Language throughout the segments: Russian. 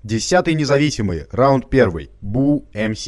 10-й независимый, раунд 1. Бу МС.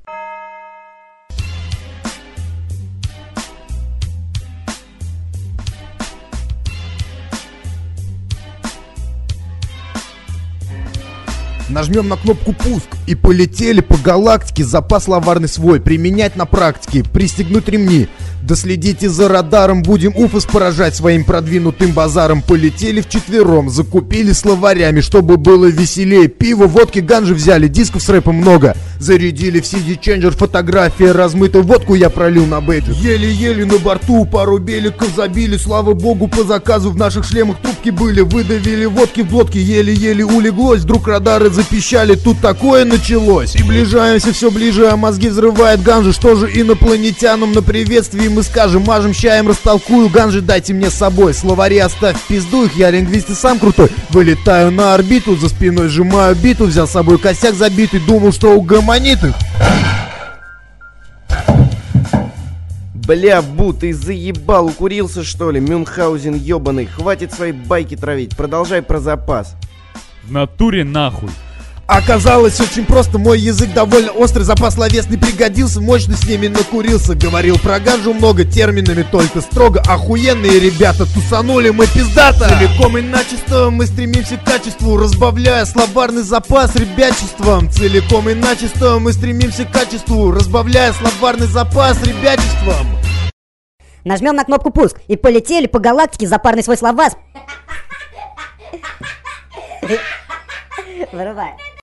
Нажмем на кнопку пуск и полетели по галактике. Запас словарный свой применять на практике, пристегнуть ремни. Да следите за радаром, будем уфос поражать своим продвинутым базаром. Полетели вчетвером, закупили словарями, чтобы было веселее. Пиво, водки, ганжи взяли, дисков с рэпом много. Зарядили в CD-ченджер, фотография размыта, водку я пролил на бэджи. Еле-еле на борту пару беликов забили. Слава богу, по заказу в наших шлемах трубки были. Выдавили водки в глотке, еле-еле улеглось. Вдруг радары запищали, тут такое началось. Приближаемся все ближе, а мозги взрывает ганжи. Что же инопланетянам на приветствии мы скажем? Мажем чаем, растолкую, ганжи дайте мне с собой. Словари оставь в пизду их, я лингвист и сам крутой. Вылетаю на орбиту, за спиной сжимаю биту. Взял с собой косяк забитый, думал, что угомонит их. Бля, Бу, ты заебал, укурился что ли? Мюнхгаузен ебаный, хватит свои байки травить, продолжай про запас. В натуре нахуй. Оказалось очень просто, мой язык довольно острый, запас словесный пригодился, мощно с ними накурился. Говорил про ганжу много, терминами только строго. Охуенные ребята, тусанули мы пиздато. Целиком и начисто мы стремимся к качеству, разбавляя словарный запас ребячеством. Целиком и начисто мы стремимся к качеству, разбавляя словарный запас ребячеством. Нажмем на кнопку пуск и полетели по галактике, запарный свой словарь. Вырубай.